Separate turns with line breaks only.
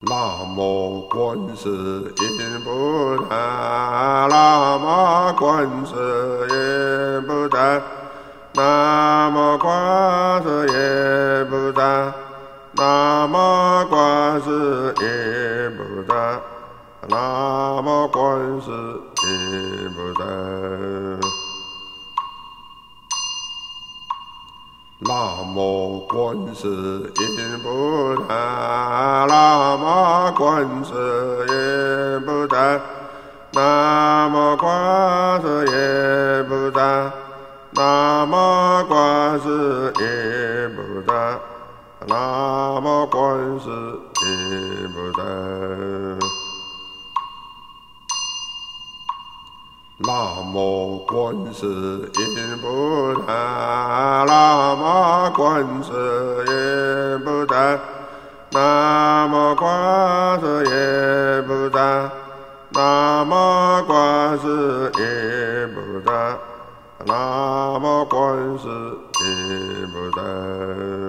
南无观世音菩萨，南无观世音菩萨，南无观世音菩萨，南无观世音菩萨，南无观世音菩萨。南无观世音菩萨，南无观世音菩萨，南无观世音菩萨，南无观世音菩萨，南无观世音菩萨。南无观世音菩萨，南无观世音菩萨，南无观世音菩萨，南无观世音菩萨，南无观世音菩萨。